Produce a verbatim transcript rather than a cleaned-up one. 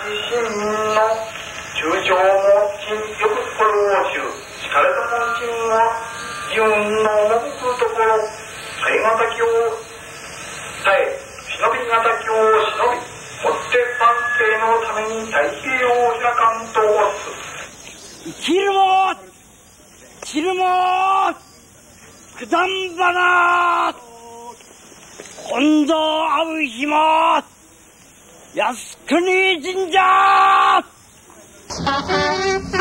市民の中小もちんよくこれをしゅしかれたもちんは自分の文句ところ耐え難きを耐え忍び難きを忍びもって万世のために太平洋を開かんとおす。 生きるも散るも九段花今度会う日も靖国神社